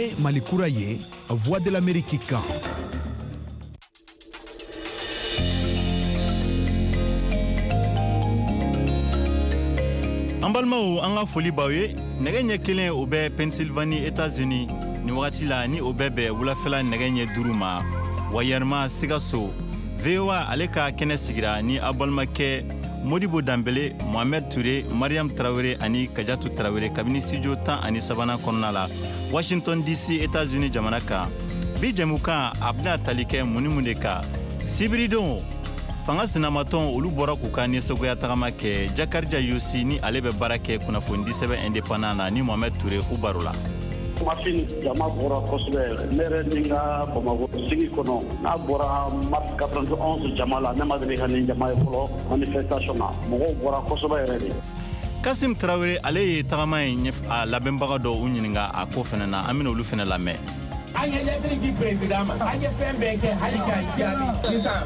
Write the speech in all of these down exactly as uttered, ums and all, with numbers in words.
ye Malikura ye Voix de l'Amérique kan. An balimaw an ka foli b'aw ye nɛgɛ ɲɛ kelen o bɛ Pennsylvanie États-Unis ni wagati la ni o bɛ bɛn wulafɛla nɛgɛ ɲɛ duuru ma wayarima Sikaso V O A ale ka kɛnɛ sigira ni a balimakɛ Modibo Dambele, Mohamed Touré, Mariam Traoré ani Kajatu Traoré kabini studio tan ani sabanan kɔnɔna la Washington D C États-Unis jamana kan bi jɛmukan a bɛna tali kɛ mun ni mun de kan sibiridon fanga sinamatɔn olu bɔra k'u ka nisɔgoya tagama kɛ Jakarija Yosi ni ale bɛ baara kɛ kunnafoni di sɛbɛn indépendant na ni Mohamed Touré u baro la. Mafin jama bɔra kosɛbɛ ne yɛrɛ ni ka Bamako sigi kɔnɔ n'a bɔra mars quatre-vingt-onze jama la ne ma deli ka nin jama ye fɔlɔ manifestation na mɔgɔw bɔra kosɛbɛ yɛrɛ de. Kasim Traoré ale ye tagama in a labɛnbaga dɔw u ɲininka a ko fɛnɛ na an bɛna olu fɛnɛ lamɛn. An ye lettre di président ma an ye fɛn bɛɛ kɛ hali ka jaabi sisan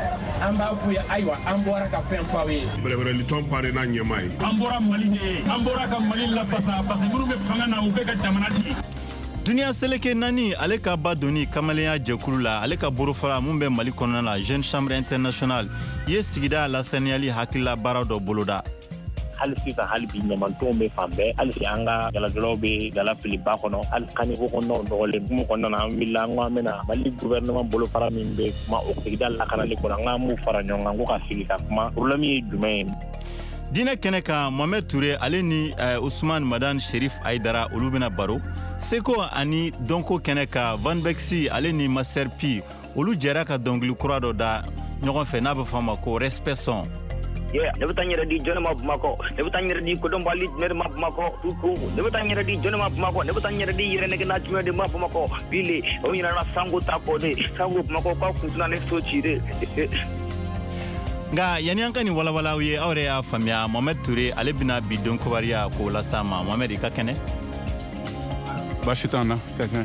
an b'a fɔ ye ayiwa an bɔra ka fɛn f'aw ye. Bɛrɛbɛrɛli tɔn pare n'a ɲɛmaa ye. An bɔra Mali de an bɔra ka Mali lafasa parce que minnu bɛ fanga na u bɛ ka jamana sigi. Duniya Seleke Nani ale ka ba doni kamalenya jɛkulu la ale ka borofara mun bɛ Mali kɔnɔna la Jeune Chambre Internationale ye sigida lasaniyali hakilila baara dɔ boloda. hali sisan hali bi ɲamantonw bɛ fan bɛɛ hali si an ka galadolaw bɛ gala filiba kɔnɔ hali kaniko kɔnɔnaw nɔgɔlen kuma kɔnɔna na an wulila an ko an bɛna Mali gouvernement bolofara min bɛ kuma o sigida lakanali kɔnɔ an k'an m'u fara ɲɔgɔn kan ko ka sigi ka kuma problème ye jumɛn ye. Diinɛ kɛnɛ kan Mohamed Touré ale ni uh, Ousmane Madane Sherif Aïdara olu bɛna baro Seko ani Donko kɛnɛ kan Van Bexi ale ni Master P olu jɛra ka dɔnkili kura dɔ da ɲɔgɔn fɛ n'a bɛ fɔ a ma ko respect song. Yeah, ne bɛ taa n yɛrɛ di jɔn ma Bamakɔ ne bɛ taa n yɛrɛ di Kodɔnbali maire ma Bamakɔ tuku ne bɛ taa n yɛrɛ di jɔn ma Bamakɔ ne bɛ taa n yɛrɛ di Yɛrɛnɛgɛna Jumɛn de ma Bamakɔ bile o ɲinana Sango ta kɔ de Sango Bamakɔ ka kuntuna ne so ci de. Nga yani an ka ni walawalaw ye aw yɛrɛ y'a faamuya Mohamed Touré ale bɛna bi don kobariya k'o lasa ma Mohamed i ka kɛnɛ. Baasi t'an na ka kɛnɛ.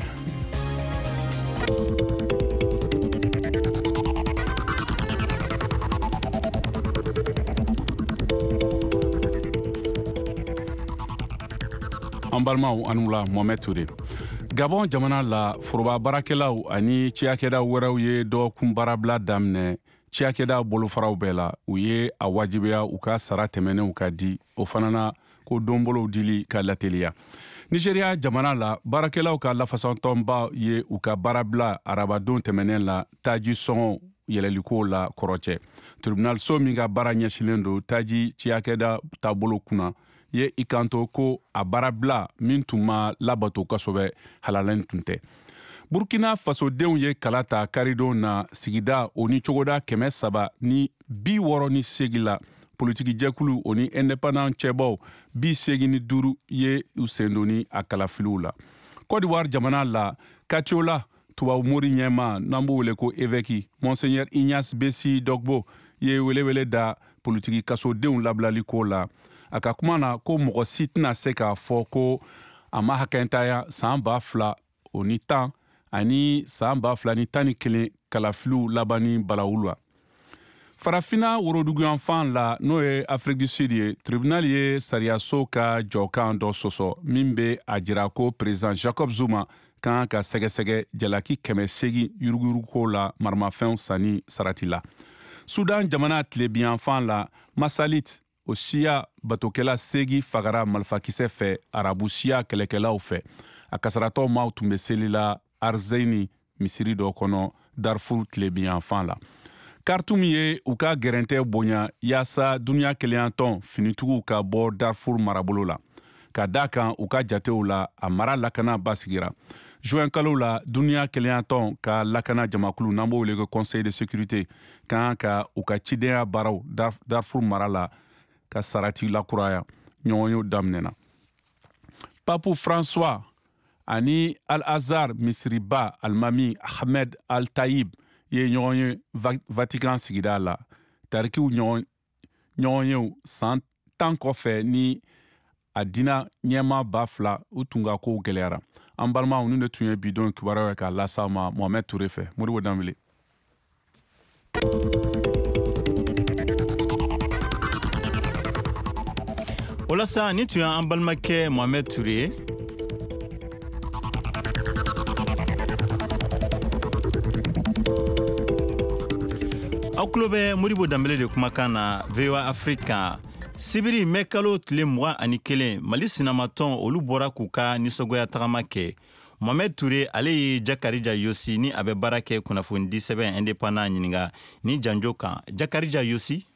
An balimaw ani wula Mohamed Touré. Gabon jamana la foroba baarakɛlaw ani ciyakɛda wɛrɛw ye dɔgɔkun baarabila daminɛ ciyakɛda bolofaraw bɛɛ la u ye a wajibiya u ka sara tɛmɛnenw ka di o fana na ko donbolow dili ka lateliya. Nigeria jamana la baarakɛlaw ka lafasatɔnba ye u ka baarabila arabadon tɛmɛnen la taji sɔngɔ yɛlɛliko la kɔrɔcɛ. Tribunal so min ka baara ɲɛsilen don taji ciyakɛda taabolo kunna ye i kanto ko a baarabila min tun ma labato kosɛbɛ halalen tun tɛ. Burkina fasodenw ye kala ta karidon na sigida o ni cogoda kɛmɛ saba ni bi wɔɔrɔ ni segi la politiki jɛkulu o ni indépendant cɛbaw bi segi ni duuru ye u sendoni a kalafiliw la. Côte d'Ivoire jamana la Kacio la tubabu mori ɲɛma n'an b'o wele ko évêque Monseigneur Ignace Bessi Dogbo ye welewele da politiki kasodenw labilali ko la. A ka kuma na ko mɔgɔ si tɛna se k'a fɔ ko a ma hakɛntaya san ba fila o ni tan ani san ba fila ni tan ni kelen kalafiliw labani balawulu la. Farafina woroduguyanfan la n'o ye Afrique du Sud ye tribunal ye sariyaso ka jɔkan dɔ sɔsɔ min bɛ a jira ko président Jacob Zuma kan ka sɛgɛsɛgɛ jalaki kɛmɛ segi yuruguyuruguko la maramafɛnw sanni sarati la. Sudan jamana tilebiyanfan la Masalit o siya batokɛla segi fagara malifakisɛ fɛ arabu siya kɛlɛkɛlaw fɛ a kasaratɔ maaw tun bɛ seli la Arzeni misiri dɔ kɔnɔ Darfur tilebiyanfan la. Khartoum ye u ka gɛrɛntɛ bonya yaasa duniya keleyantɔn finituguw ka bɔ Darfur marabolo la. Ka da kan u ka jatew la a mara lakana basigira. Juin kalo la duniya keleyantɔn ka lakana jamakulu n'an b'o wele ko Conseil de sécurité kan ka u ka cidenya baaraw Darfur mara la ka sarati lakuraya ɲɔgɔnyew daminɛna. Papu François ani Al-Azhar misiriba alimami Ahmed Al-Taïb ye ɲɔgɔn ye Vatican sigida la. Tarikiw ɲɔgɔn yew san tan kɔfɛ ni a dina ɲɛma ba fila u tun ka kow gɛlɛyara. An balimaw ninnu de tun ye bidon kibaruyaw ye k'a lasa ma Mohamed Touré fɛ. Modibo Dambele. Walasa ni tun y'an balimakɛ Mohamed Touré Oklobe Modibo Dambele de kumakana V O A Africa Sibiri mekalo tile mwa ani kelen Mali sinamaton olu bora kuka nisogoya tagama ke Mohamed Touré ale ye Jakarija Yossi ni abe barake kunafundi sɛbɛn indépendant ɲininga ni janjo kan Jakarija Yossi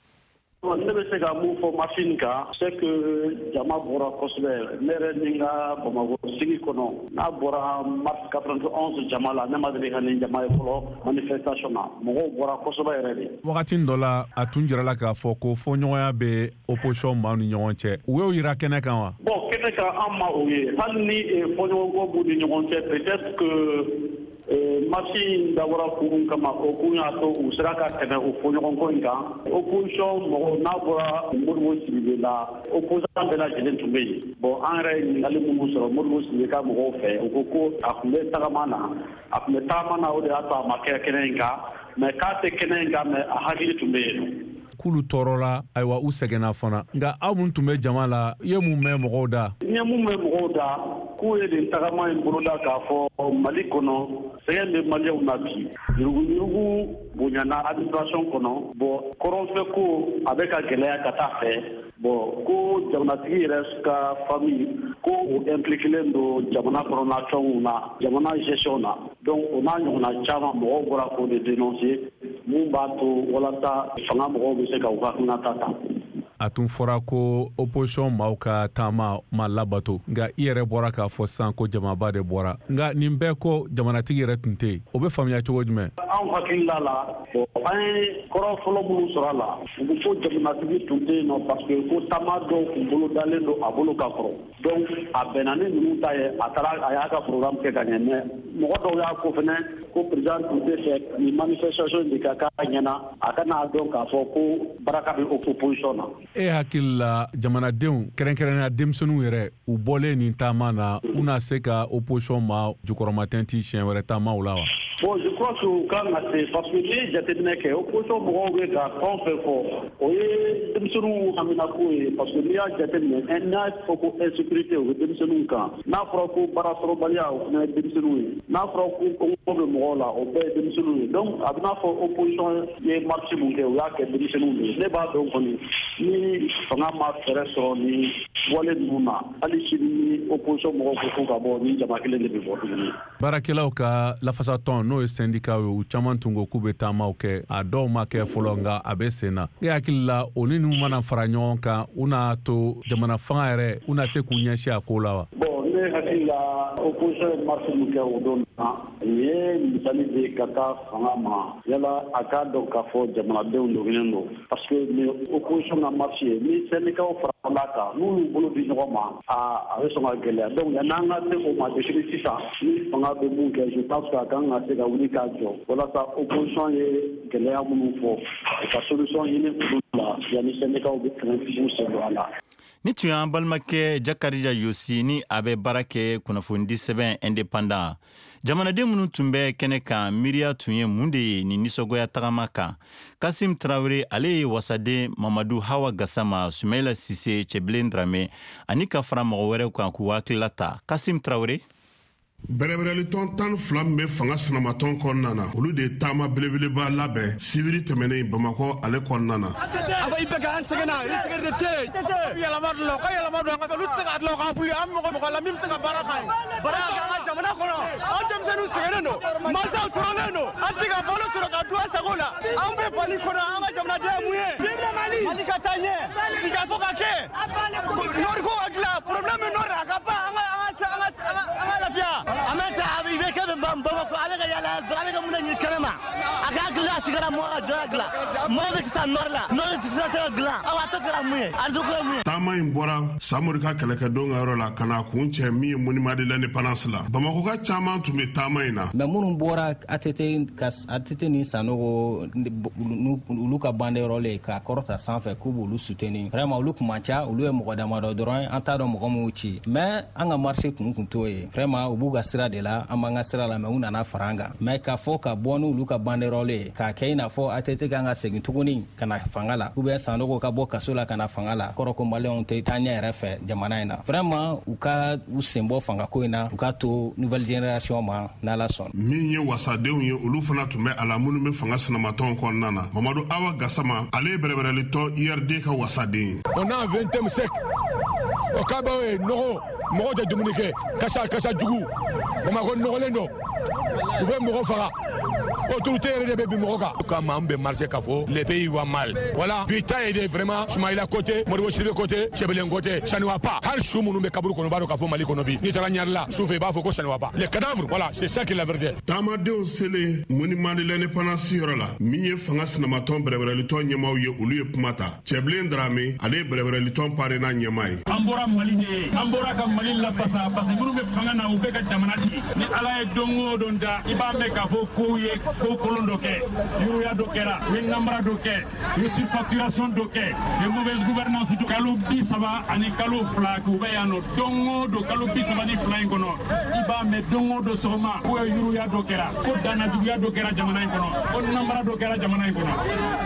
ne bɛ se ka mun fɔ machine kan c'est que jama bɔra kosɛbɛ ne yɛrɛ ni ka Bamako sigi kɔnɔ n'a bɔra mars quatre-vingt-onze jama la ne ma deli ka nin jama ye fɔlɔ manifestation na mɔgɔw bɔra kosɛbɛ yɛrɛ de wagati dɔ la a tun jirala k'a fɔ ko fɔɲɔgɔnya bɛ opposition maaw ni ɲɔgɔn cɛ u y'o yira kɛnɛ kan wa bon kɛnɛ kan an ma o ye hali ni fɔɲɔgɔnkɔ b'u ni ɲɔgɔn cɛ peut-être que machine dabɔra kun kama o kun y'a to u sera ka tɛmɛ o fɔɲɔgɔnkɔ in kan opposition mɔgɔ n'a bɔra Modibo Sidibe la opposant bɛɛ lajɛlen tun bɛ yen bon an yɛrɛ ye ɲininkali minnu sɔrɔ Modibo Sidibe ka mɔgɔw fɛ u ko ko a tun bɛ tagama na a tun bɛ tagama na o de y'a to a ma kɛ kɛnɛ in kan mais k'a tɛ kɛnɛ in kan mais a hakili tun bɛ yen k'ulu tɔɔrɔla ayiwa u sɛgɛnna fana nka aw mun tun bɛ jama la i ye mun mɛn mɔgɔw da n ye mun mɛn mɔgɔw da k'u ye nin tagama in boloda k'a fɔ Mali kɔnɔ sɛgɛn bɛ maliyɛnw na bi yuruguyurugu bonyana administration kɔnɔ bon kɔrɔnfɛ ko a bɛ ka gɛlɛya ka taa fɛ bon ko jamanatigi yɛrɛ ka famille ko u impliquelen don jamana kɔnɔna fɛnw na jamana gestion na donc o n'a ɲɔgɔnna caman mɔgɔw bɔra k'o de dénoncer mun b'a to walasa fanga mɔgɔw bɛ se ka u ka hakilinata ta a tun fɔra ko opposition maaw ka taama ma labato nka i yɛrɛ bɔra k'a fɔ sisan ko jamaba de bɔra nka nin bɛɛ ko jamanatigi yɛrɛ tun tɛ yen o bɛ faamuya cogo jumɛn anw hakilila la an ye kɔrɔ fɔlɔ minnu sɔrɔ a la u bɛ fɔ jamanatigi tun tɛ yen nɔ parce que ko taama dɔw kun bolo dalen don a bolo ka kɔrɔ donc a bɛnna ni ninnu ta ye a taara a y'a ka programme kɛ ka ɲɛ mais mɔgɔ dɔw y'a ko fɛnɛ ko président tun tɛ fɛ nin manifestation de ka k'a ɲɛna a kana dɔn k'a fɔ ko baraka bɛ opposition na e hakili la jamanadenw kɛrɛnkɛrɛnnenya denmisɛnninw yɛrɛ u bɔlen nin taama na u na se ka opposition ma jukɔrɔmatɛnti siɲɛ wɛrɛ taamaw la wa bon je crois que u kan ka se parce que n'i ye jateminɛ kɛ opposition mɔgɔw bɛ ka fɛn o fɛn fɔ o ye denmisɛnninw haminako ye parce que n'i y'a jateminɛ n'a fɔ ko insécurité o bɛ denmisɛnninw kan n'a fɔra ko baarasɔrɔbaliya o fana ye denmisɛnninw ye n'a fɔra ko kɔngɔ bɛ mɔgɔw la o bɛɛ ye denmisɛnninw ye donc a bɛ n'a fɔ opposition ye marche mun kɛ o y'a kɛ denmisɛnninw ye ne b'a dɔn kɔni ni fanga ma fɛɛrɛ sɔrɔ ni wale ninnu na hali sini ni opposition mɔgɔw ko ko ka bɔ ni jama kelen de bɛ bɔ tuguni baarakɛlaw ka lafasatɔn n'o ye syndicat ye u caman tun ko k'u bɛ taamaw kɛ a dɔw ma kɛ fɔlɔ nka a bɛ sen na e hakili la o ni ninnu mana fara ɲɔgɔn kan u n'a to jamana fanga yɛrɛ u na se k'u ɲɛsin a ko la wa bon ne hakili la opposition ye marche min kɛ o don na nin ye misali de ye ka taa fanga ma yala a k'a dɔn k'a fɔ jamanadenw dogolen don parce que nin opposition ka marche ye ni syndicat farala kan n'olu bolo di ɲɔgɔn ma a bɛ sɔn ka gɛlɛya donc n'an ka se o ma depuis sisan ni fanga bɛ mun kɛ je pense que a kan ka se ka wuli k'a jɔ walasa opposition ye gɛlɛya minnu fɔ u ka solution ɲini olu la yanni syndicat bɛ tɛmɛ k'u sen don a la ni tun y'an balimakɛ Jakarija Yossi ni a bɛ baara kɛ kunnafoni sɛbɛn indépendant jamanaden minnu tun bɛ kɛnɛ kan miiriya tun ye mun de ye ni nisɔgoya tagama kan Kasim Traoré ale ye wasaden Mamadou Hawa Gassama Soumaïla Cissé Cɛbilen Dramé ani ka fara mɔgɔ wɛrɛw kan k'u hakilila ta Kasim Traoré bɛrɛbɛrɛlitɔn tan fila min bɛ fanga sinamatɔn kɔnɔna na olu de ye taama belebeleba labɛn sibiri tɛmɛnen Bamakɔ ale kɔnɔna na a fɔ i bɛ k'an sɛgɛn na i sɛgɛn de tɛ yen yɛlɛma dɔ la ka yɛlɛma dɔ an ka olu tɛ se ka dilan k'an buli an mɔgɔ mɔgɔ la min bɛ se ka baara k'an ye baara k'an ka jamana kɔnɔ an denmisɛnninw sɛgɛnnen don mansaw tɔrɔlen don an tɛ ka balo sɔrɔ ka dun an sago la an bɛ Mali kɔnɔ an ka jamanaden ye mun ye Mali Mali ka taa ɲɛ sigi fo ka kɛ Nord ko ka dilan problème bɛ Nord a ka ban an ka an ka lafiya a ma taa a bɛ i bɛ kɛ bɛ ban Bamakɔ a bɛ ka yala dɔrɔn a bɛ ka mun de ɲini kɛnɛ ma a ka hakili a sigara mɔgɔ ka jɔ a dilan mɔgɔ bɛ kisa Nord la Nord tɛ se ka dilan aw a tɔ kɛra mun ye a tɔ kɛra mun ye taama in bɔra Samori ka kɛlɛkɛdenw ka yɔrɔ la ka na kun cɛ min ye monument de l'indépendance la Bamakɔ ka caman tun bɛ taama in na mais minnu bɔra A T T ka A T T ni Sanogo olu ka bandeyɔrɔ le ka kɔrɔta sanfɛ k'u b'olu soutenir vraiment olu kun man ca olu ye mɔgɔ damadɔ dɔrɔn an t'a dɔn mɔgɔ minnu ci mais an ka marché kun kun t'o ye vraiment u b'u ka sira de la an b'an ka sira la mais u nana fara an kan mais k'a fɔ ka bɔ n'olu ka bandeyɔrɔ le k'a kɛ i n'a fɔ A T T kan ka segin tuguni ka na fanga la ou bien Sanogo ka bɔ kaso la ka na fanga la kɔrɔ ko Mali malien tɛ taa ɲɛ yɛrɛ fɛ jamana in na vraiment u ka u sen bɔ fanga ko in na u ka to nouvelle génération ma n'ala sɔn min ye wasadenw ye olu fana tun bɛ a la minnu bɛ fanga sinamatɔn kɔnɔna na Mamadu Awa Gassama ale ye bɛrɛbɛrɛlitɔn I R D ka wasaden on a vingtième siècle o ka ba ye nɔgɔ mɔgɔ tɛ dumuni kɛ kasa kasa jugu Bamakɔ nɔgɔlen don u bɛ mɔgɔ faga autorité yɛrɛ de bɛ bi mɔgɔ kan ka maa bɛ marché k'a fɔ les pays vont mal voilà bi ta ye de vraiment Soumaïla côté Modibo Sidibé côté Sɛbɛlen côté ça ne va pas hali su minnu bɛ kaburu kɔnɔ b'a dɔn k'a fɔ Mali kɔnɔ bi n'i taara Ɲarela su fɛ i b'a fɔ ko ça ne va pas les cadavres voilà c'est ça qui est la vérité taamadenw selen monument de l'indépendance yɔrɔ la min ye fanga sinamatɔn bɛrɛbɛrɛlitɔn ɲɛmaaw ye olu ye kuma ta Cɛbilen Darame ale ye bɛrɛbɛrɛlitɔn parena ɲɛmaa ye an bɔra Mali de ye an bɔra ka Mali labasa parce que minnu bɛ fanga na u bɛ ka jamana sigi ni Ala ye don o don da i b'a mɛn k'a fɔ kow ye ko kolon dɔ kɛ yuruya dɔ kɛra u ye namara dɔ kɛ u ye surfacturation dɔ kɛ u ye mauvaise gouvernance dɔ kalo bi saba ani kalo fila k'u bɛ yan nɔ don o don kalo bi saba ni fila in kɔnɔ i b'a mɛn don o don sɔgɔma ko yuruya dɔ kɛra ko dannajuguya dɔ kɛra jamana in kɔnɔ ko namara dɔ kɛra jamana in kɔnɔ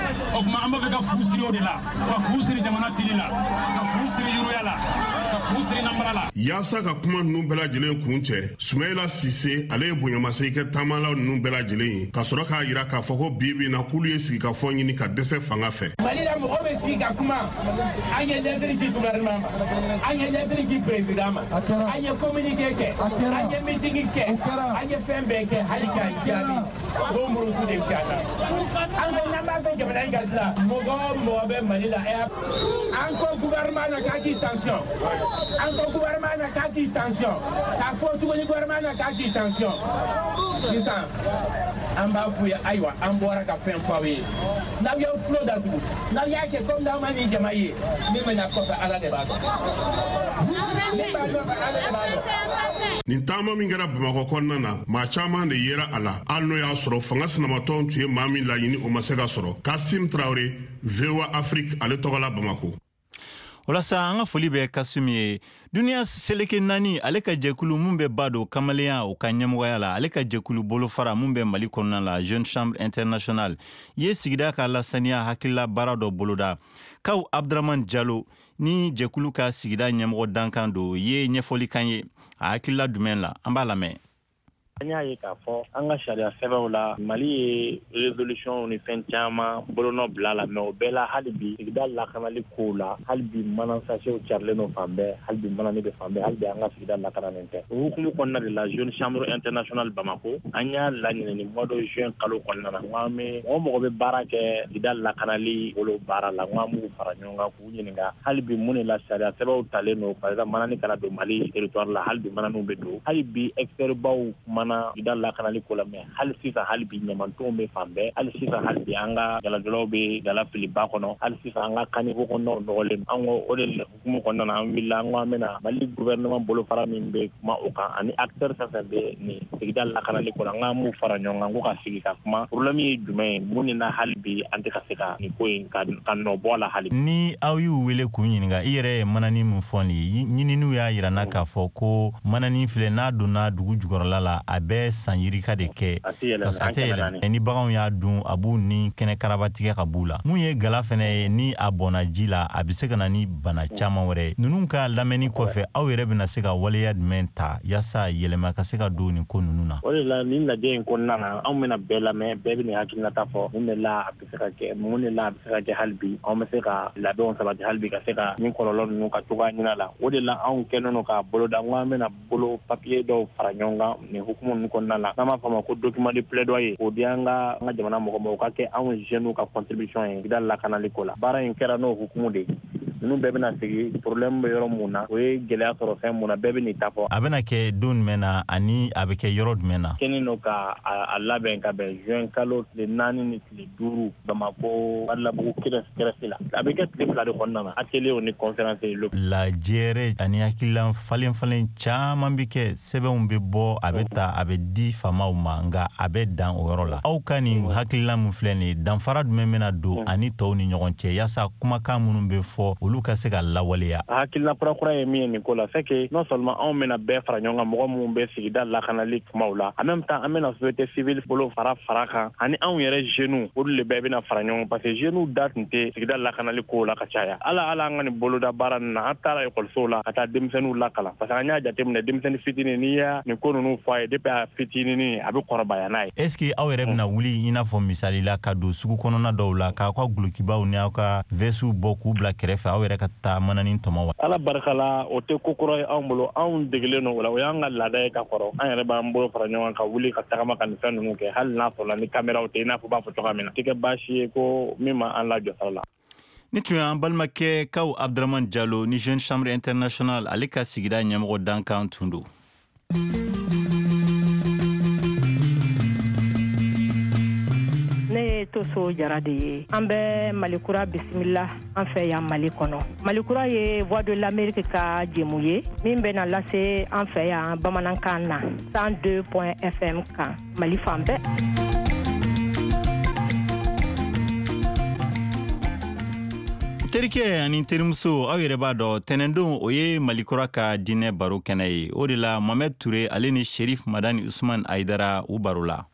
o tuma an b'a fɛ ka fu siri o de la ka fu siri jamana tili la ka fu siri yuruya la ka fu siri namara la yaasa ka kuma ninnu bɛɛ lajɛlen kun cɛ Soumaïla Cissé ale ye bonyamasegin kɛ taamalaw ninnu bɛɛ lajɛlen ye ka sɔrɔ k'a yira k'a fɔ ko bi bi in na k'olu ye sigikafɔ ɲini ka dɛsɛ fanga fɛ Mali la mɔgɔ bɛ sigi ka kuma an ye lettre di gouvernement ma an ye lettre di président ma an ye communiqué kɛ an ye meeting kɛ an ye fɛn bɛɛ kɛ hali k'a jaabi o murutu de kɛra an ko n'an b'a fɛ jamana in ka dilan mɔgɔ o mɔgɔ bɛ Mali la an ko gouvernement na k'a k'i tension an ko gouvernement na k'a k'i tension k'a fɔ tuguni gouvernement na k'a k'i tension sisan an b'a f'u ye ayiwa an bɔra ka fɛn fɔ aw ye n'aw y'aw tulo datugu n'aw y'a kɛ komi n'aw ma nin jama ye min bɛ na kɔfɛ Ala de b'a dɔn min b'a dɔn Ala de b'a dɔn. nin taama min kɛra Bamakɔ kɔnɔna na maa caman de yera a la hali n'o y'a sɔrɔ fanga sinamatɔn tun ye maa min laɲini o ma se ka sɔrɔ Kasim Traoré V O A Afrique ale tɔgɔ la Bamakɔ. Walasa an ka foli bɛ Kasim ye duniya seleke naani ale ka jɛkulu mun bɛ ba don kamalenya o ka ɲɛmɔgɔya la ale ka jɛkulu bolofara mun bɛ Mali kɔnɔna la Jeune Chambre Internationale ye sigida ka lasaniya hakilila baara dɔ boloda Kaw Abdraman Diallo ni jɛkulu ka sigida ɲɛmɔgɔ dankan do ye ɲɛfɔli kan ye a hakilila jumɛn la an b'a lamɛn. An y'a ye k'a fɔ an ka sariya sɛbɛnw la Mali ye résolution ni fɛn caman bolonɔ bila la mais o bɛɛ la hali bi sigida lakanali kow la hali bi manansasew carilen no fan bɛɛ hali bi manani bɛ fan bɛɛ hali bi an ka sigida lakananen tɛ o hukumu kɔnɔna de la Jeune Chambre Internationale Bamako an y'a laɲini ni mois de juin kalo kɔnɔna na n ko an bɛ mɔgɔ mɔgɔ bɛ baara kɛ sigida lakanali bolo baara la n ko an b'u fara ɲɔgɔn kan k'u ɲininka hali bi mun de la sariya sɛbɛnw talen no par exemple manani kana don Mali territoire la hali bi mananiw bɛ don hali bi expert baw mana sigida lakanali ko la mais hali sisan hali bi ɲamantonw bɛ fan bɛɛ hali sisan hali bi an ka galadolaw bɛ gala filiba kɔnɔ hali sisan an ka kaniko kɔnɔnaw nɔgɔlen an ko o de hukumu kɔnɔna na an wulila an ko an bɛna Mali gouvernement bolofara min bɛ kuma o kan ani acteur fɛn fɛn bɛ nin sigida lakanali ko la an k'an m'u fara ɲɔgɔn kan ko ka sigi ka kuma problème ye jumɛn ye mun de na hali bi an tɛ ka se ka nin ko in ka nɔ bɔ a la hali ni aw y'u wele k'u ɲininka i yɛrɛ ye manani min fɔ nin ye ɲininiw y'a yira na k'a fɔ ko manani filɛ n'a donna dugu jukɔrɔla la a bɛ san yirika de kɛ ka tɛ yɛlɛ ni baganw y'a dun a b'u ni kɛnɛ karaba tigɛ ka b'u la mun ye gala fɛnɛ ye ni a bɔnna ji la a bɛ se ka na ni bana caman wɛrɛ ye ninnu ka lamɛnni kɔfɛ aw yɛrɛ bɛna se ka waleya jumɛn ta yaasa yɛlɛma ka se ka don nin ko ninnu na. O de la nin lajɛ in kɔnɔna na anw bɛna bɛɛ lamɛn bɛɛ bɛ nin hakilinata fɔ mun de la a bɛ se ka kɛ mun de la a bɛ se ka kɛ hali bi anw bɛ se ka labɛnw sabati hali bi ka se ka nin kɔlɔlɔ ninnu ka cogoya ɲini a la o de la anw kɛlen don k'a boloda n ko an bɛna bolo papiye dɔw fara ɲɔgɔn kan nin hukumu ninnu kɔnɔna la n'an b'a fɔ a ma ko document de plaidoyer o di an ka an ka jamana mɔgɔ ma o ka kɛ anw jeunes ka contribution ye sigida lakanali ko la baara in kɛra n'o hukumu de ye ninnu bɛɛ bɛna sigi problème bɛ yɔrɔ mun na o ye gɛlɛya sɔrɔ fɛn mun na bɛɛ bɛ nin ta fɔ. A bɛna kɛ don jumɛn na ani a bɛ kɛ yɔrɔ jumɛn na. kɛlen don ka a labɛn ka bɛn juin kalo tile naani ni tile duuru Bamako Badalabugu kɛrɛfɛ la a bɛ kɛ tile fila de kɔnɔna na atelier ni conférence ye. lajɛrɛ ani hakilila falen falen caman bɛ kɛ sɛbɛnw bɛ bɔ a bɛ ta a bɛ di famaw ma nka a bɛ dan o yɔrɔ la aw ka nin hakilila min filɛ nin danfara jumɛn bɛna don ani tɔw ni ɲɔgɔn cɛ yaasa kumakan minnu bɛ fɔ olu olu ka se ka lawaleya. Hakilina kurakura ye min ye nin ko la c'est que non seulement anw bɛna bɛɛ fara ɲɔgɔn kan mɔgɔ minnu bɛ sigida lakanali kumaw la en même temps an bɛna société civile bolo fara fara kan ani anw yɛrɛ jeunes olu de bɛɛ bɛna fara ɲɔgɔn parce que jeunes da tun tɛ sigida lakanali ko la ka caya ala ala an ka nin boloda baara nin na an taara ekɔlisow la ka taa denmisɛnninw lakalan parce que an y'a jateminɛ denmisɛnnin fitinin n'i y'a nin ko ninnu fɔ a ye depuis a fitininin a bɛ kɔrɔbaya n'a ye. est ce que aw yɛrɛ bɛna wuli i n'a fɔ misali la ka don sugu kɔnɔna dɔw la k'aw ka gulokibaw ni aw ka vɛsiw bɔ k'u bila kɛrɛfɛ aw yɛrɛ ka taa mananin tɔmɔ wa. ala barika la o tɛ ko kɔrɔ ye anw bolo anw degelen don o la o y'an ka laada ye ka kɔrɔ an yɛrɛ b'an bolo fara ɲɔgɔn ka wuli ka tagama ka nin fɛn ninnu kɛ hali n'a sɔrɔla ni kameraw tɛ i n'a fɔ b'a fɔ cogoya min na tɛ kɛ baasi ye ko min ma an lajɔ sara la. Ni tun y'an balimakɛ Kawu Abdramane Diallo ni Jeune Chambre Internationale ale ka sigida ɲɛmɔgɔ dankan tun don. Ne Toso Jara de ye an bɛ Malikura bisimila an fɛ yan Mali kɔnɔ. Malikura ye Voix de l'Amérique ka jɛmu ye min bɛna lase an fɛ yan bamanankan na cent deux point F M kan Mali fan bɛɛ. Terikɛ ani terimuso aw yɛrɛ b'a dɔn tɛnɛndon o ye Malikura ka diinɛ baro kɛnɛ ye o de la Mohamed Touré ale ni Sherif Madani Usman Aidara u baro la.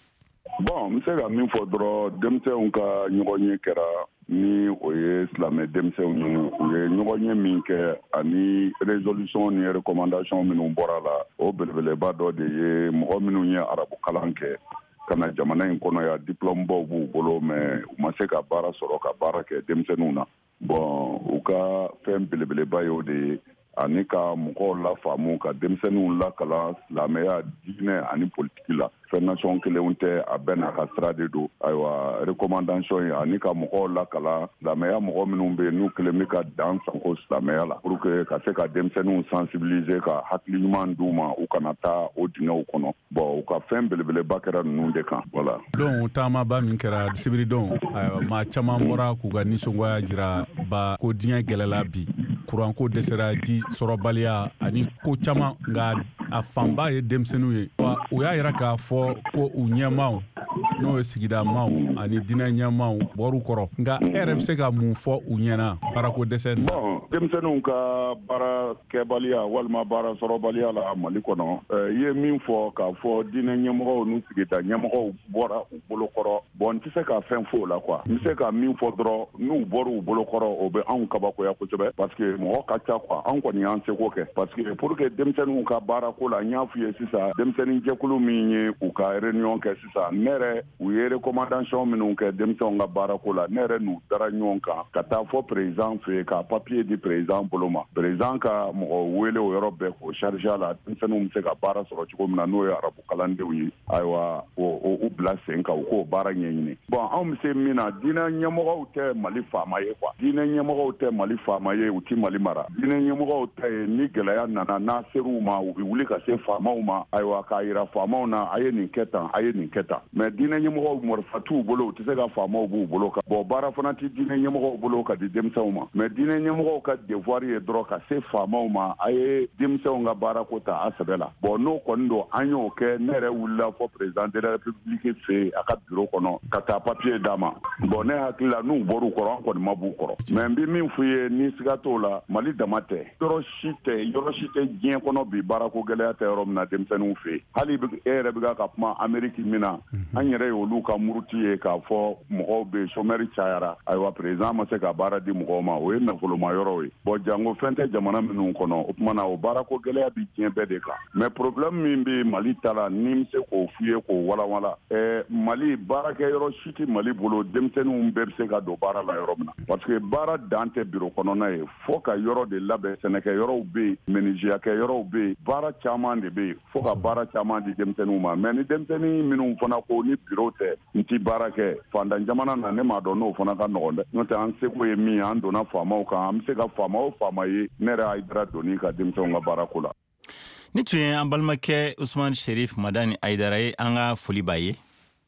Bon, n bɛ se ka min fɔ dɔrɔn denmisɛnw ka ɲɔgɔn ye kɛra ni o ye silamɛ denmisɛnw ye u ye ɲɔgɔn ye min kɛ ani résolution ni recommandation minnu bɔra la o belebeleba dɔ de ye mɔgɔ minnu ye arabu kalan kɛ ka na jamana in kɔnɔ ya diplôme baw b'u bolo mais u ma se ka baara sɔrɔ ka baara kɛ denmisɛnninw na. Bon u ka fɛn belebeleba ye o de ye ani ka mɔgɔw la faamu ka denmisɛnninw lakala silamɛya diinɛ ani politiki la fɛn nation kelenw tɛ a bɛɛ n'a ka sira de don ayiwa recommandation ye ani ka mɔgɔw lakala silamɛya mɔgɔ minnu bɛ yen n'u kelen bɛ ka dan sanko silamɛya la pour que ka se ka denmisɛnninw sensibiliser ka hakili ɲuman d'u ma u kana taa o dingɛw kɔnɔ bon u ka fɛn belebeleba kɛra ninnu de kan voilà. donc taamaba min kɛra sibiridon ayiwa maa caman bɔra k'u ka nisɔngoya jira ba ko diɲɛ gɛlɛla bi kuranko dɛsɛra ji sɔrɔbaliya ani ko caman nka a fanba ye denmisɛnninw ye wa u y'a yira k'a fɔ ko u ɲɛmaw n'o ye sigida maaw ani diinɛ ɲɛmaw bɔr'u kɔrɔ nka e yɛrɛ bɛ se ka mun fɔ u ɲɛna baarako dɛsɛ na. bon denmisɛnninw ka baara kɛbaliya walima baara sɔrɔbaliya la Mali kɔnɔ i ye min fɔ k'a fɔ diinɛ ɲɛmɔgɔw n'u sigida ɲɛmɔgɔw bɔra u bolokɔrɔ bon n tɛ se ka fɛn fɔ o la quoi n bɛ se ka min fɔ dɔrɔn n'u bɔra u bolokɔrɔ o bɛ anw kabakoya kosɛbɛ parce que mɔgɔ ka ca quoi anw kɔni y'an seko kɛ parce que pour que denmisɛnninw ka baara ko la n y'a f'i ye sisan denmisɛnnin jɛkulu min ye u ka réunion kɛ sisan ne yɛrɛ u ye recommandation minnu kɛ denmisɛnw ka baara ko la ne yɛrɛ n'u dara ɲɔgɔn kan ka taa fɔ président fɛ ka papier di président bolo ma président ka mɔgɔ wele o yɔrɔ bɛɛ k'o charge a la denmisɛnninw bɛ se ka baara sɔrɔ cogo min na n'o ye arabu kalandenw ye ayiwa o u bila sen kan u k'o baara ɲɛɲini bon anw bɛ se min na diinɛ ɲɛmɔgɔw tɛ Mali faama ye quoi diinɛ ɲɛmɔgɔw tɛ Mali faama ye u ti Mali mara diinɛ ɲɛmɔgɔw ta ye ni gɛlɛya nana n'a ser'u ma u bɛ wuli ka se faamaw ma ayiwa k'a yira faamaw na a ye nin kɛ tan a ye nin kɛ tan mais diinɛ ɲɛmɔgɔw marifa t'u bolo u tɛ se ka faamaw b'u bolo kan bon baara fana tɛ diinɛ ɲɛmɔgɔw bolo ka di denmisɛnw ma mais diinɛ ɲɛmɔgɔw ka devoir ye dɔrɔn ka se faamaw ma a ye denmisɛnw ka baara ko ta a sɛbɛ la bon n'o kɔni don an y'o kɛ ne yɛrɛ wulila fɔ président de la république fɛ a ka bureau kɔnɔ ka taa papier d'a ma bon ne hakili la n'u bɔr'u kɔrɔ an kɔni ma b'u kɔrɔ mais n bɛ min f'u ye ni siga t'o la Mali dama tɛ yɔrɔ si tɛ yɔrɔ si tɛ diɲɛ kɔnɔ bi baarako gɛlɛya tɛ yɔrɔ min na denmisɛnninw fɛ hali e yɛrɛ bɛ ka kuma Amérique min na an yɛrɛ ye olu ka muruti ye k'a fɔ mɔgɔw bɛ chômeur cayara ayiwa président ma se ka baara di mɔgɔw ma o ye nafoloma yɔrɔ ye bon jango fɛn tɛ jamana minnu kɔnɔ o tuma na o baarako gɛlɛya bi diɲɛ bɛɛ de kan mais problème min bɛ Mali ta la ni n bɛ se k'o f'u ye k'o walawala ɛɛ Mali baarakɛ yɔrɔ si tɛ Mali bolo denmisɛnninw bɛɛ bɛ se ka don baara la yɔrɔ min na parce que baara dan tɛ bureau kɔnɔna ye fo ka yɔrɔ de labɛn sɛnɛkɛ yɔrɔw bɛ yen menuisier yɔrɔw bɛ yen baara caman de bɛ yen fo ka baara caman di denmisɛnninw ma mais ni denmisɛnnin minnu fana ko ni bureau tɛ n ti baara kɛ fantan jamana na ne m'a dɔn n'o fana ka nɔgɔn dɛ n'o tɛ an seko ye min ye an donna faamaw kan an bɛ se ka faama o faama ye ne yɛrɛ Aidara donni ka denmisɛnw ka baara ko la. Ni tun ye an balimakɛ Usman Sherif Madani Aidara ye an ka foli b'a ye.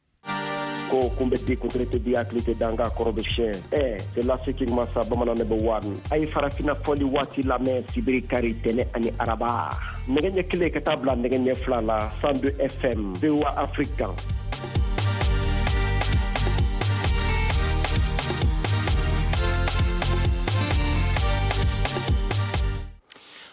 ko kumbeti kutrete di aklite danga korobe shen eh c'est la seking masa bamana ne bawani ay farafina foli wati la me sibiri kari tene ani araba negenye kile katabla negenye flala cent deux F M V O A Africa.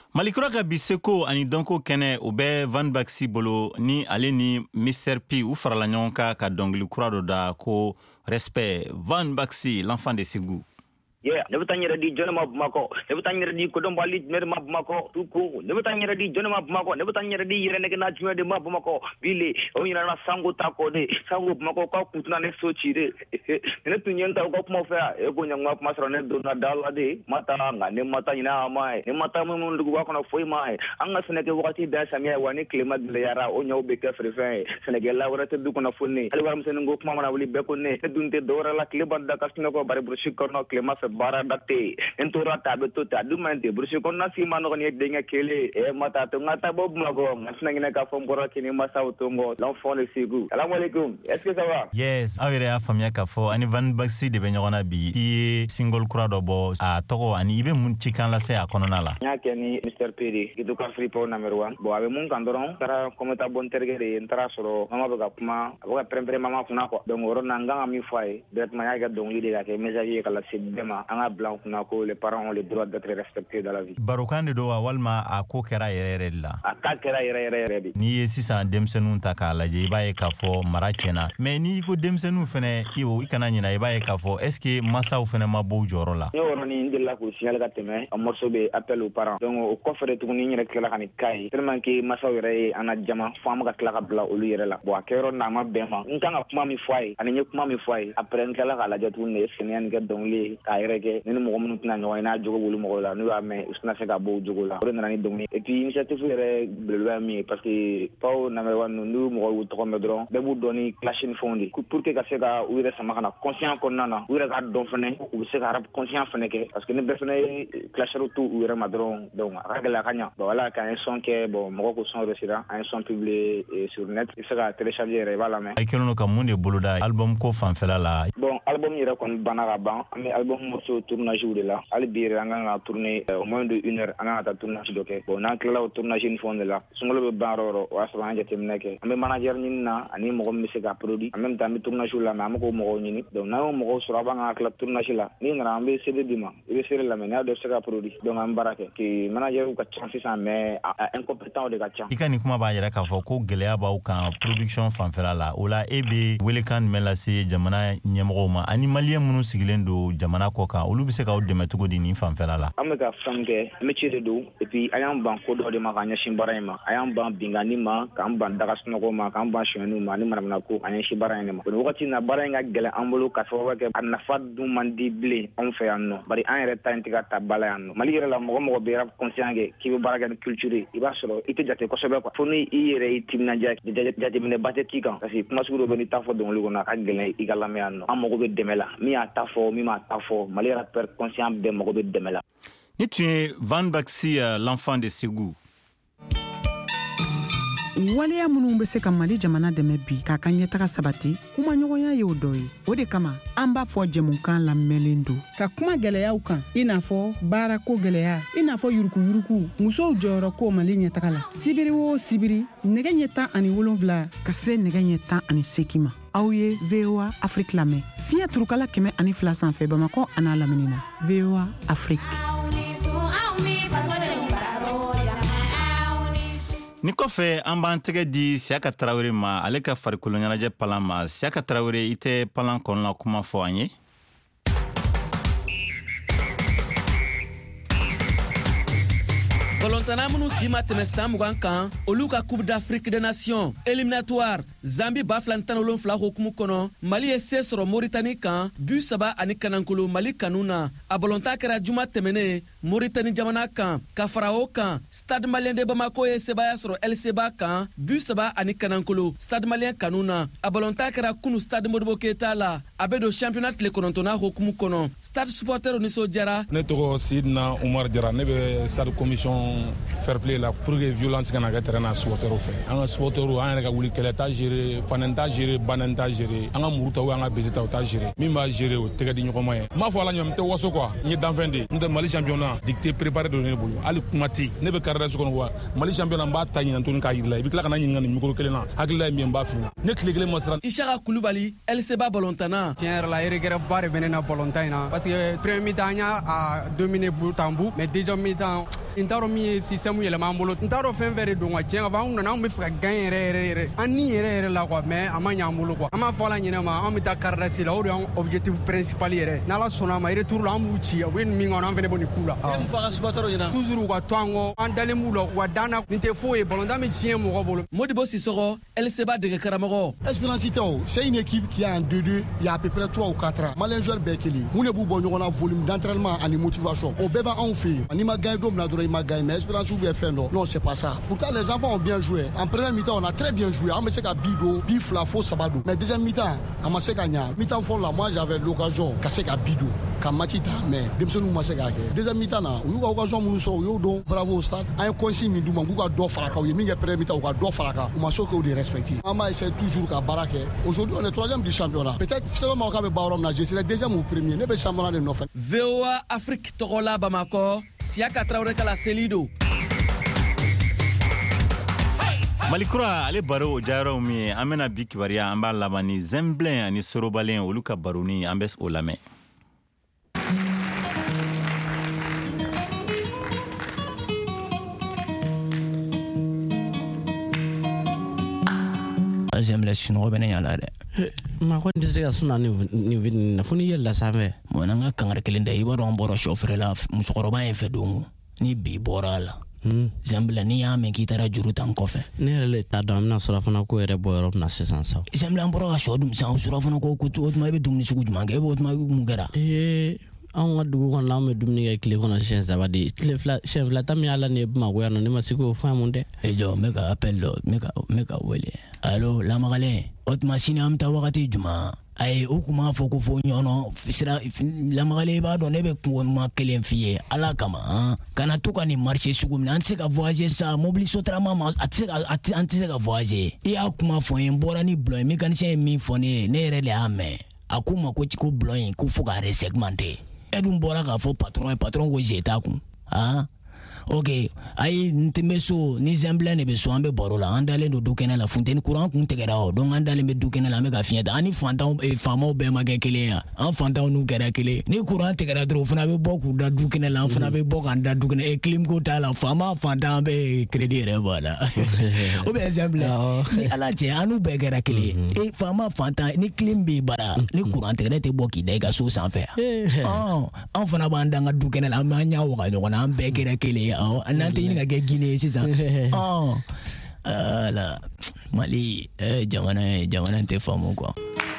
Malikura ka bi seko ani donko kɛnɛ o bɛ Van Baxi bolo ni ale ni Mister P u farala ɲɔgɔn kan ka dɔnkili kura dɔ da ko respect Van Baxi l'enfant de Ségou. Yeah, ne bɛ taa n yɛrɛ di jɔn ma Bamakɔ, ne bɛ taa n yɛrɛ di Kodɔnbali maire ma Bamakɔ, tout court, ne bɛ taa n yɛrɛ di jɔn ma Bamakɔ, ne bɛ taa n yɛrɛ di Yɛrɛnɛgɛna jumɛn de ma Bamakɔ, bile o ɲinana Sango ta kɔ de, Sango Bamakɔ ka kuntuna ne so ci de, ne tun ye n ta u ka kuma fɛ, e ko ɲaŋuma kuma sɔrɔ ne donna da la de, ma taa nka ne ma taa ɲinɛ a ma ye, ne ma taa minnu duguba kɔnɔ foyi ma ye, an ka sɛnɛkɛ wagati bɛɛ samiyɛ wa ni tilema gɛlɛyara o ɲɛw bɛ kɛ feerefɛn ye, sɛnɛkɛla wɛrɛ tɛ du kɔnɔ fo ne, hali warimisɛnnin ko kuma mana wuli bɛɛ ko ne, ne dun tɛ dɔwɛrɛ la tile b'a da ka sunɔgɔ bari burusi kɔnɔ tilema fɛ baara da tɛ en tora ta be to ta du man te bursi kon na si ma no ni denga kele e mata to ngata bob mago ngasna ngene ka fom boro kini masa utongo l'enfant de Ségou. Salam alaikum, est-ce que ça va? Yes, awere a famia ka fo ani Van Baxi de be nyona bi i single kura do bo a togo ani ibe mun chikan la se a konona la nya keni Mister P D kitu ka free po number one bo abe mun kan doron tara kometa bon tergere entara soro mama be ka kuma abo prempre mama kuna ko donc oro nanga mi fay det ma ya ga donc li de ka ke message kala se dema anga blanc kuna ko les parents ont le droit d'être respectés dans la vie. Barokande do walma a ko kera yere la. A ka kera yere yere bi. Ni sisan demsenu ta ka laje ibaye ka fo marachena. Mais ni ko demsenu fene iwo ikana nyina ibaye ka fo est-ce que massa fene ma bo joro la. Yo ro ni ndela ko signal ka teme a morceau be appel aux parents. Donc au coffre tout ni nyere kala kan kai. Tellement que massa yere ana jama fam ka kala ka bla olu yere la. Bo akero na ma bema. Nkanga kuma mi foi. Ani nye kuma mi foi. Après nkala ka laje tout ne sene ni ga dongle ka yere ke ni mo mun tuna no ina jogo wulu mo la no ame usna se ka bo jogo la ro nani dongle et puis initiative yere bleu mi parce que pao na me wan no mo ko to me dron be bu doni clashing fondi pour que ka se ka uire sama kana conscient ko nana uire ka don fene ko se ka rap conscient fene ke parce que ne be fene clasher tout uire ma dron donc ragla kanya bo wala ka un son ke bon mo ko son resira un son publié sur net se ka télécharger re wala me ay kelono ka munde buluda album ko fan fela la bon album yere kon banara ban mais album mo so tournage de là ali bir nga tourner au moins de une heure nga ta tournage doké bon na kala tournage une fois de là sungolo be baroro wa so hanje temneke ambe manager nyina ani mo ko mise ka produit en même temps mi tournage la ma ko mo nyini donc na mo ko so ba nga kala tournage la ni na ambe cd dima ile sere la mena do sera produit donc am barake ki manager ka chance ça mais incompétent de ka chance ikani kuma ba yara ka fo ko geleya ba kan production fan fela la ola ebe welekan melase jamana nyemro ma ani malien munu sigilen do jamana ko ka olu bi se ka o deme to di ni fan fela la amega famke métier de do et puis ayam ban ko do de ma kanya shimbara ma ayam ban bingani ma kan ban daga snogo ma kan ban shenu ma ni maramna ko anya shimbara ma ko wakati na bara nga gele ambolo ka fo wake na fadu mandible on fe anno bari an yere tan tiga tabala anno mali yere la mo mo be rap conscient ge ki be bara ga culture iba solo ite jate ko sobe ko foni yere itimna jak jate mine batte ki kan kasi kuma suguro be ni tafo don lugo na ka gele igala me anno am mo be demela mi atafo mi ma tafo mali rapper conscient be mo be demela. Ni tu es Van Baxi l'enfant de Ségou. Waleya minnu bɛ se ka Mali jamana dɛmɛ bi k'a ka ɲɛtaga sabati kuma ɲɔgɔnya ye o dɔ ye o de kama an b'a fɔ jɛmukan lamɛnlen don ka kuma gɛlɛyaw kan i n'a fɔ baarako gɛlɛya i n'a fɔ yurukuyuruku musow jɔyɔrɔ ko Mali ɲɛtaga la sibiri o sibiri nɛgɛ ɲɛ tan ani wolonwula ka se nɛgɛ ɲɛ tan ani seegin ma aw ye V O A Afrique lamɛn fiɲɛ turukala kɛmɛ ani fila sanfɛ Bamakɔ a n'a lamini na V O A Afrique. Ni kɔfɛ an b'an tɛgɛ di Siyaka Tarawele ma ale ka farikolo ɲɛnajɛ palan ma Siyaka Tarawele i tɛ palan kɔnɔna kuma fɔ an ye. Balontana minnu si ma tɛmɛ san mugan kan olu ka Coupe d'Afrique des Nations éliminatoire Zambie ba fila ni tan ni wolonwula hukumu kɔnɔ Mali ye se sɔrɔ Mauritanie kan bu saba ani kanankolo Mali kanu na a balontan kɛra juma tɛmɛnen Mauritanie jamana kan ka fara o kan Stade Malien de Bamako ye sebaya sɔrɔ L C B A kan bu saba ani kanankolo Stade Malien kanu na a balontan kɛra kunu Stade Modibo Keita la a bɛ don championnat tile kɔnɔntɔnna hukumu kɔnɔ Stade supporter nisɔndiyara. Ne tɔgɔ Sidina Umar Jara ne bɛ Stade commission fair play la pour que violence kana ka terrain na supporter fɛ an ka supporter an yɛrɛ ka wuli kɛlɛ ta gérer fanen ta gérer banen ta gérer an ka muru ta ou an ka bezi ta ta gérer min b'a gérer o tɛgɛ di ɲɔgɔn ma ye m'a fɔ ala ɲɔgɔn tɛ waso quoi n ye danfɛn de n tɛ Mali championnat dicté préparé de ne bolo hali kuma tɛ ne bɛ carré kɔnɔ wa Mali championnat n b'a ta ɲinan tuguni k'a yir'i la i bɛ tila ka na ɲininka nin micro kelen na hakilila ye min ye n b'a f'i ɲɛna ne tile kelen ma siran. Isaka Kulubali L C B A balontanna. Tiɲɛ yɛrɛ la regret ba de bɛ ne na balontan in na parce que premier mi-temps an y'a dominé bout en bout mais deuxième mi-temps n t'a dɔn min ye système yɛlɛma an bolo n t'a dɔn fɛn fɛn de don ka tiɲɛ ka fɔ an nana an bɛ fɛ ka gain yɛrɛ yɛrɛ yɛrɛ an ni yɛrɛ yɛrɛ la quoi mais a ma ɲɛ an bolo quoi an b'a fɔ ala ɲinɛ ma an bɛ taa carte la o de y'an objectif principal yɛrɛ n'ala sɔnna a ma retour la an b'u ci u bɛ nin min kɔnɔ an fɛnɛ b'o nin k'u la e mun fɔ a ka supporters ɲɛna toujours u ka to an kɔ an dalen b'u la u ka dan na nin tɛ foyi ye ballon tan bɛ tiɲɛ mɔgɔ bolo. Modibo Sissoko L C B dege karamɔgɔ. Espérance tɛ o c'est une équipe qui est en deux deux il y a à peu près trois ou quatre ans malien joueur bɛɛ kelen mun de b'u bɔ ɲɔgɔn na volume d'entraînement ani motivation o bɛɛ b'anw fɛ yen n'i ma gagné don min na dɔrɔn i ma gagné mais Espérance bɛ fɛn dɔ non c'est pas ça pourtant les enfants ont bien joué en première mi-temps on a très bien joué an bɛ se ka bi don bi fila fo saba don mais deuxième mi-temps a ma se ka ɲa mi-temps fɔlɔ la moi j'avais l'occasion ka se ka bi don ka match ta mais denmisɛnninw ma se k'a kɛ deuxième mi-temps na u y'u ka occasion minnu sɔrɔ u y'o don bravo au stade an ye consigne min d'u ma k'u ka dɔ fara kan u ye min kɛ première mi-temps u ka dɔ fara kan u ma se k'o de respecter an b'a essayer toujours ka baara kɛ aujourd'hui on est troisième du championnat peut-être sɛbɛn ma k'a bɛ ba yɔrɔ min na je serai deuxième ou premier ne bɛ championnat de nɔfɛ. V O A Afrique tɔgɔ la Bamakɔ Siaka Traoré ka la seli don. Malikura ale baro o jayɔrɔw min ye an bɛna bi kibaruya an b'a laban ni Zemblen ani Sorobalen olu ka baroni an bɛ o lamɛn. Zemblen sunɔgɔ bɛ ne ɲa la dɛ. Ma ko n tɛ se ka suna ni vidi na fo ni yɛlɛla sanfɛ. Bon n'an ka kangari kelen tɛ i b'a dɔn an bɔra sɔ feere la musokɔrɔba in fɛ don ni bi bɔra a la. Zemblen n'i y'a mɛn k'i taara juru ta n kɔfɛ. Ne yɛrɛ le t'a dɔn an bɛna surafana ko yɛrɛ bɔ yɔrɔ min na sisan sa. Zemblen an bɔra ka sɔ dun sisan surafana ko o tuma i bɛ dumuni sugu jumɛn kɛ e b'o tuma mun kɛra. Ee anw ka dugu kɔnɔ an bɛ dumuni kɛ tile kɔnɔ siɲɛ saba de tile fila siɲɛ fila ta min y'a la nin ye Bamakɔ yan nɔ ne ma se k'o faamu dɛ. E jɔ n bɛ ka appel dɔ n bɛ ka n bɛ ka wele allo Lamagalen o tuma sini an bɛ taa wagati jumɛn ayi o kun b'a fɔ ko fo ɲɔnɔ sira Lamagalen i b'a dɔn ne bɛ kungo ɲuman kelen f'i ye ala kama kana to ka nin marché sugu min na an tɛ se ka voyager sa mobili sotarama ma a tɛ se ka an tɛ se ka voyager i y'a kuma fɔ n ye n bɔra ni bulon ye mécanicien ye min fɔ ne ye ne yɛrɛ de y'a mɛn a ko n ma ko ko bulon in ko fo ka resegmenter e dun bɔra k'a fɔ patron ye patron ko je t'a kun ah ok ayi n tɛ bɛ so ni Zemblen de bɛ so an bɛ baro la an dalen don du kɛnɛ la funteni courant kun tigɛra o donc an dalen bɛ du kɛnɛ la an bɛ ka fiɲɛ ta an ni fantanw faamaw bɛɛ ma kɛ kelen ye an fantanw n'u kɛra kelen ni courant tigɛra dɔrɔn o fana bɛ bɔ k'u da du kɛnɛ la an fana bɛ bɔ k'an da du kɛnɛ e clim ko t'a la faama fantan bɛ crédit yɛrɛ bɔ a la o bɛ Zemblen ni ala cɛ an n'u bɛɛ kɛra kelen e faama fantan ni clim b'i bara ni courant tigɛra tɛ bɔ k'i da i ka so sanfɛ an fana b'an da an ka du kɛnɛ la an b'an ɲɛ waga ɲɔgɔn na an bɛɛ kɛra kelen ye n'an tɛ ɲini ka kɛ Guinée sisan ala Mali jamana jamana tɛ faamu quoi.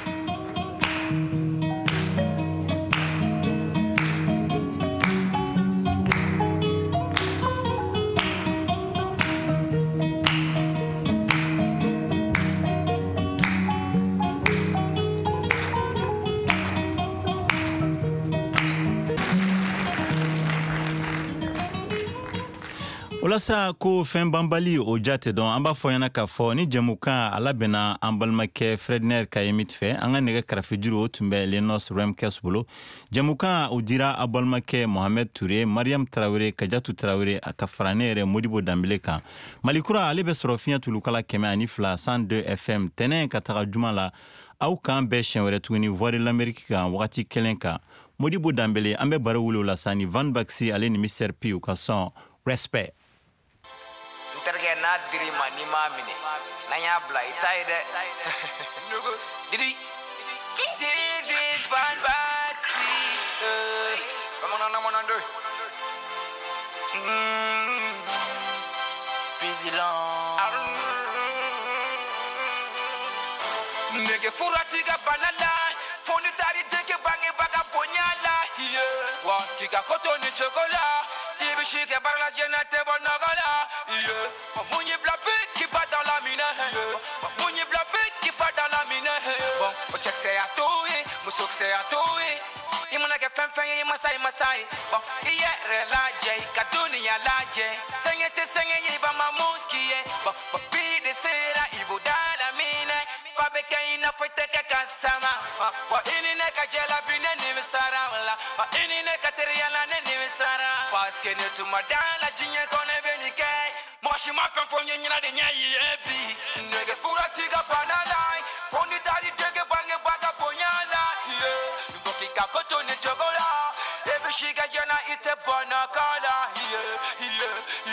Walasa ko fɛn banbali o jate dɔn an b'a fɔ ɲɛna k'a fɔ ni jɛmukan a labɛnna an balimakɛ Fredner Kayemit fɛ an ka nɛgɛ karafe juru o tun bɛ Lenos Remkes bolo jɛmukan o dira a balimakɛ Mohamed Touré Mariam Traoré Kajatu Traoré a ka fara ne yɛrɛ Modibo Dambele kan Malikura ale bɛ sɔrɔ fiɲɛ tulukala kɛmɛ ani fila cent deux F M tɛnɛn ka taga juma la aw kan bɛɛ siɲɛ wɛrɛ tuguni Voix de l'Amérique kan wagati kelen kan Modibo Dambele an bɛ baro wuli o la sa ni Van Baxi ale ni Mister P u ka sɔn respect. Terge na dirima ni ma mine na nya bla itai de nugo didi Zizi Van Baxi come on on on do busy long nege furati ga banala foni dari deke bange baga ponyala yeah wa kika koto ni chocolat tibi shike barla jenate bonogola yeah mamunyi blape qui va dans la mine yeah mamunyi blape qui va dans la mine bon o check say atoe musok say atoe imuna ke fenfen yi masai masai bon iye rela je kaduni ya laje sengete sengenye ba mamuki bon bi de sera ibo dala mine fabeke ina foite ke kasama wa ini ne ka jela bine ni misara wala wa ini ne ka teriala ne ni misara paske ne tu madala jinye kone benike moshi ma fen fonye nyina de nyayi ebi nege fura tiga banana foni dari dege bange baga ponyala yeah boki ka koto ne jogola Ebishiga jana ite bona kala. Yeah, yeah,